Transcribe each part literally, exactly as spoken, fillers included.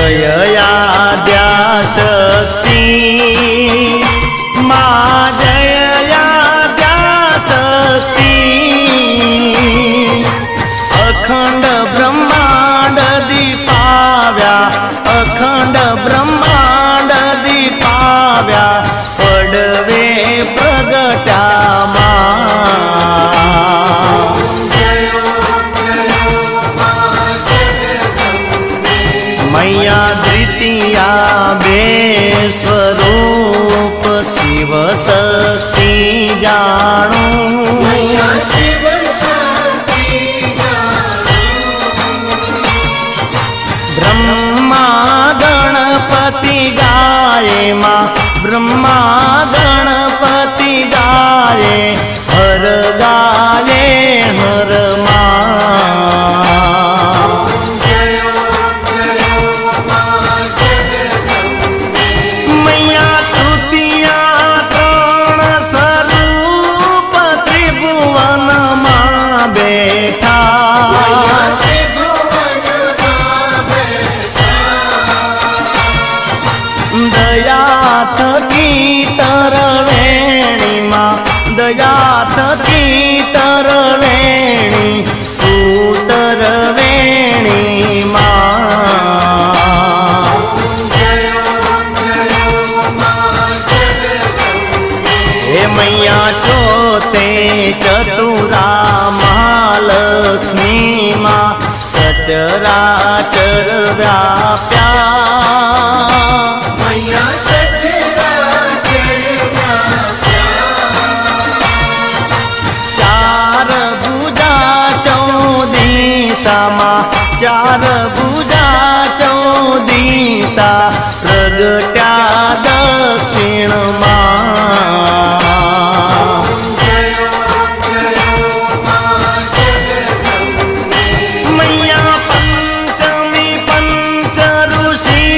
जय आद्या शक्ति माँ जय आद्या शक्ति अखंड ब्रह्मांड दीपाव्या अखंड ब्रह्मांड दीपाव्या पडवे प्रगट्या मैया द्वितीया बे स्वरूप शिव शक्ति जाणू मैया शिव शक्ति ब्रह्मा गणपति गाये माँ ब्रह्मा गणपति गाये हर गाये हर दया थकी तरवेणी माँ दया थकी तरवेणी तू तरवेणी माँ हे मैया चोते चतुरा महालक्ष्मी माँ सचराचर व्याप्या चार भुजा चौदिसा प्रगट्या दक्षिण मैया पंचमी पंच ऋषि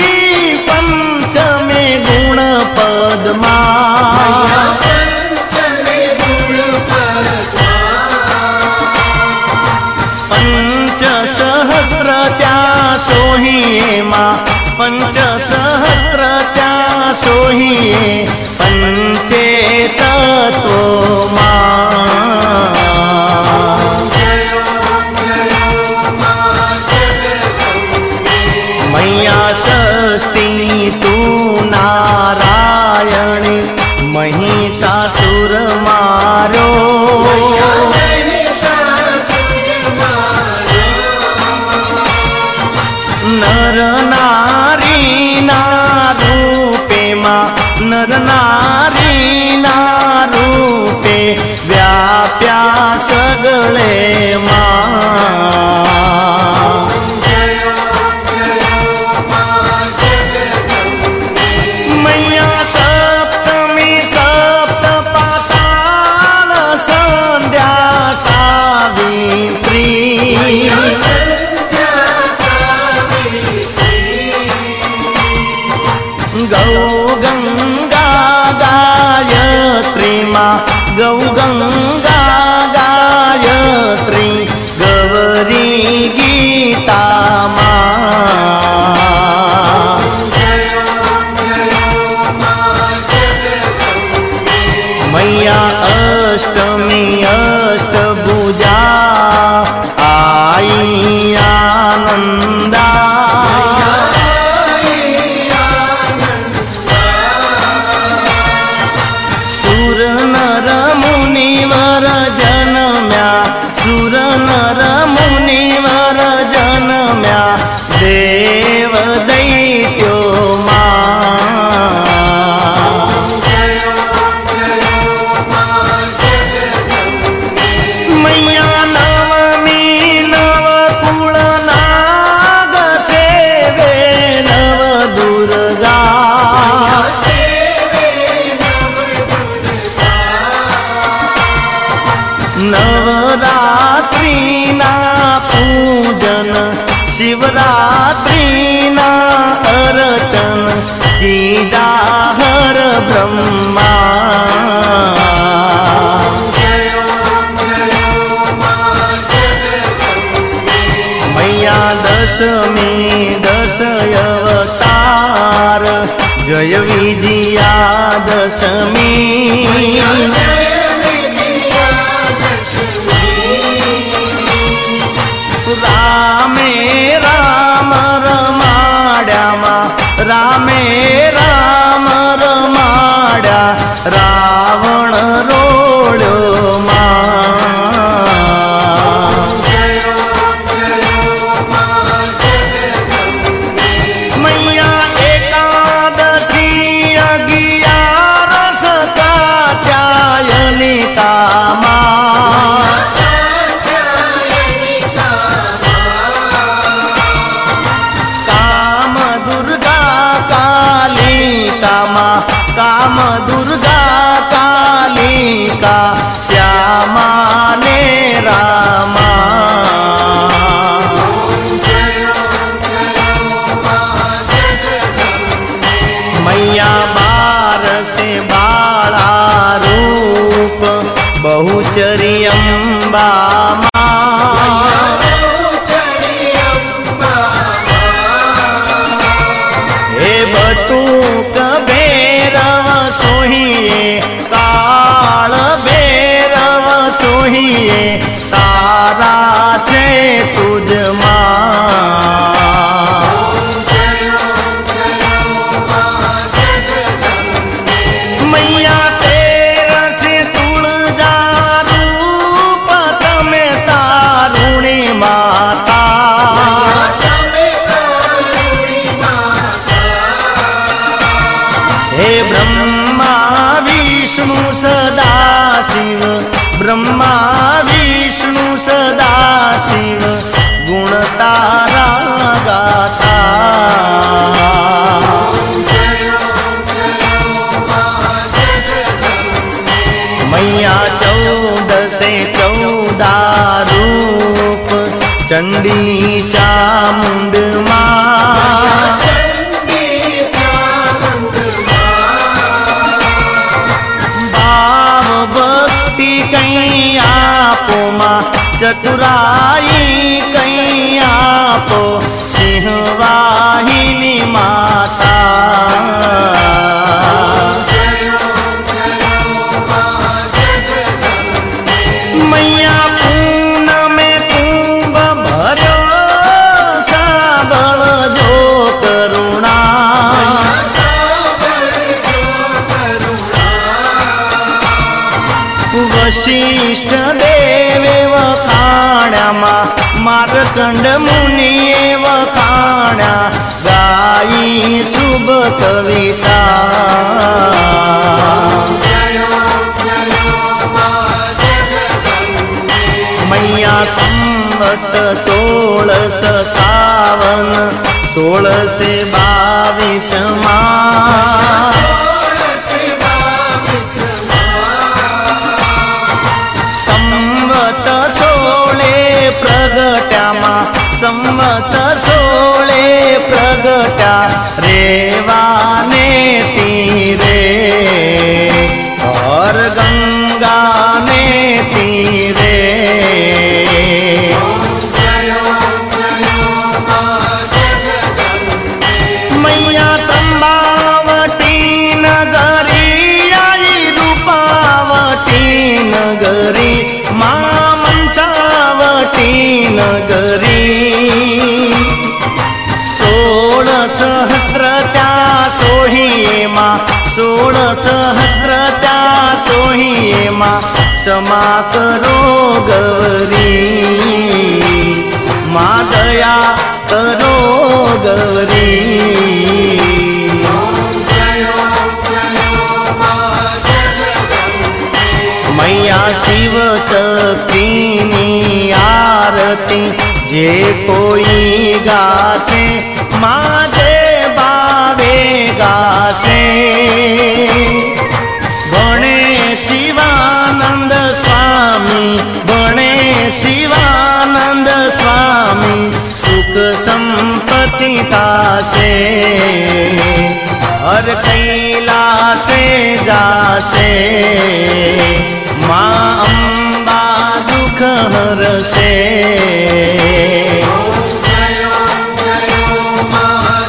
पंचमे गुण पद्मा सहस्र त्या सोहिए माँ पंच सहस्र त्या सोहिए पंचे तत्व मैया षष्ठी तू नारायणी महिषासुर मारो नर नारी ना रूपे माँ नर नारी ना रूपे व्याप्या सगळे माँ मैया सप्तमी सप्त पाताल संध्या सावित्री गौ गंगा गायत्री माँ गौ गंगा गायत्री गौरी गीता माँ मैया अष्टमी अष्टभुजा आई आनंदा सुर नर मुनिवर जनम्या सुर नर मुनिवर जनम्या देव दैत्यो मैया नवमी नव कुल नाग सेवे नव दुर्गा नवरात्रि ना पूजन शिवरात्रि ना अर्चन कीदा हर ब्रह्मा मैया दशमी दश अवतार जय विजयादशमी रामे राम रमाड्या मा रामे राम रमाड्या रावण रोळ्यो मा मैया एकादशी अगियारस कात्यायनिका मा काम दुर्गा कालिका श्यामा ने रामा मैया बार से बाला रूप बहुचरी अम्बा हे बटूक भैरव सोहिए काल भैरव सोहिए तारा छे तुझ मैया तेरा से तुलजा रूप तमे तारुणी माता हे ब्रह्मा विष्णु सदा शिव ब्रह्मा विष्णु सदा शिव गुण तारा गाता मैया चौदह से चौदह रूप चंडी चामुंड मां कहीं आपो माँ चतुराई कहीं आपो सिंहवाहिनी माता मैया पूनम में कुंभ भरो साबल जो करुणा वशिष्ठ देवे वखाण्या मा मार्कंड मुनिये वखाण्या गाई शुभ कविता मैया संवत सोल सतावन सोल से बावीस मा प्रगट्या मा संवत सोळे प्रगट्या रेवाने तीरे और गंगा ने तीरे मैया तंबावती नगरी आई रूपावती नगरी मा नगरी सोळ सहस्त्र त्या सोहिये मा सोळ सहस्त्र त्या सोहिये मा क्षमा करो गौरी मा दया करो गौरी मैया शिव शक्तिनी आरती जे कोई गासे माजे बावे गासे बणे शिवानंद स्वामी बणे शिवानंद स्वामी सुख संपत्ति तासे हर कैलासे जासे माँ अम्बा दुख हरसे जयो जयो माँ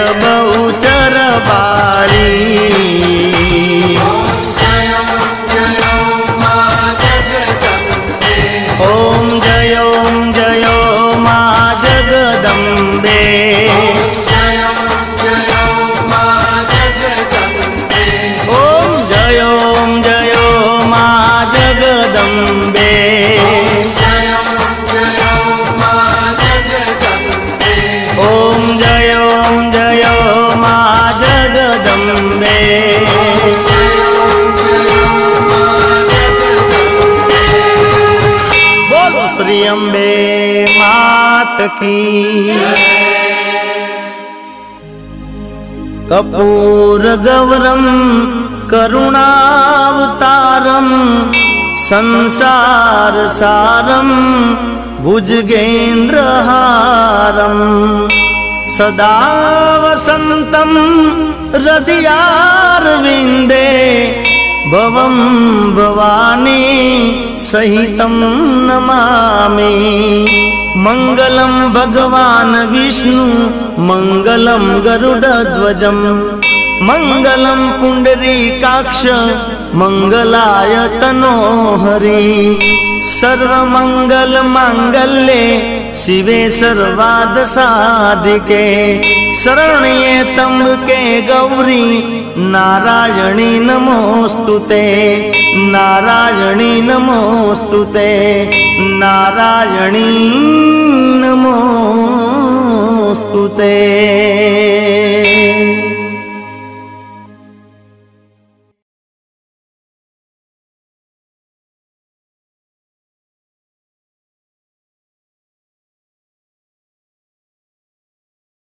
बहुचर बारी। ओम जय ओम जय मां जगदम्बे। ओम जय ओम जय मां जगदम्बे। ओम जय ओम जय मां जगदम्बे। बोलो श्री अम्बे मात की। कपूर गौरम करुणावतारम संसार सारम भुजगेन्द्रहारम सदा वसंतम हृदयारविंदे भवं भवानी सहितं नमामि। मंगलम भगवान विष्णु मंगलम गरुडध्वजम मंगलम पुंडरीकाक्ष मंगलाय तनोहरि। सर्वमंगल मांगल्ये शिवे सर्वार्थ साधिके शरण्ये त्र्यंबके गौरी नारायणी नमोस्तुते। नारायणी नमोस्तुते। नारायणी नमोस्तुते।